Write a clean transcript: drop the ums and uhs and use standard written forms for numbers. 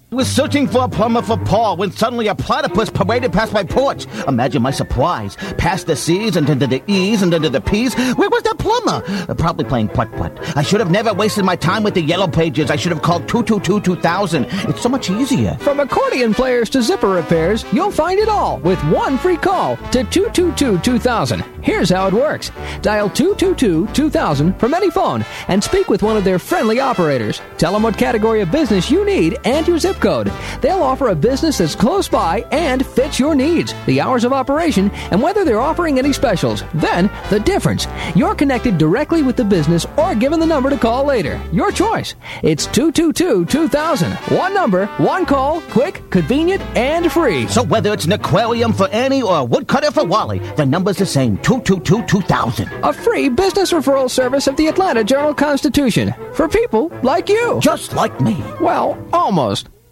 I was searching for a plumber for Paul when suddenly a platypus paraded past my porch. Imagine my surprise. Past the C's and into the E's and into the P's. Where was the plumber? Probably playing putt-putt. I should have never wasted my time with the Yellow Pages. I should have called 222-2000. It's so much easier. From accordion players to zipper repairs, you'll find it all with one free call to 222-2000. Here's how it works. Dial 222-2000 from any phone and speak with one of their friendly operators. Tell them what category of business you need and your zip code. They'll offer a business that's close by and fits your needs, the hours of operation, and whether they're offering any specials. Then, the difference. You're connected directly with the business or given the number to call later. Your choice. It's 222-2000. One number, one call, quick, convenient, and free. So whether it's an aquarium for Annie or a woodcutter for Wally, the number's the same, 222-2000. A free business referral service of the Atlanta Journal-Constitution. For people like you. Just like me. Well, almost.